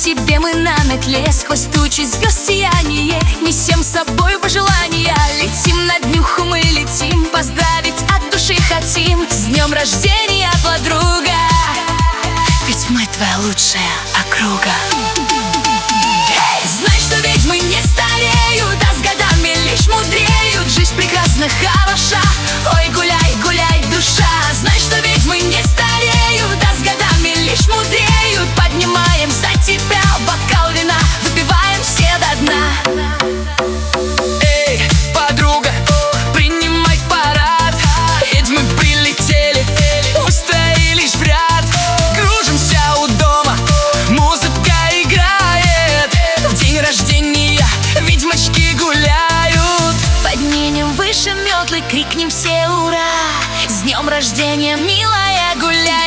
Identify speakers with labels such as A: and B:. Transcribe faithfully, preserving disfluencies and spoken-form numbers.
A: тебе мы на метле, сквозь тучи звезд сияние несем с собой пожелания. Летим над днюху, мы летим, поздравить от души хотим. С днем рождения, подруга, ведь мы твоя лучшая округа. Знай, что ведьмы не стареют, а с годами лишь мудреют. Жизнь прекрасна, хороша, ой, гуляй, гуляй, душа. Знай, что ведьмы не стареют, а с годами лишь мудреют. Поднимаем за тебя бокал вина, выпиваем все до дна.
B: Эй, подруга, принимай парад. Ведьмы прилетели, выстроились в ряд. Кружимся у дома, музыка играет. В день рождения ведьмочки гуляют.
A: Поднимем выше метлы, крикнем все ура! С днем рождения, милая, гуляй!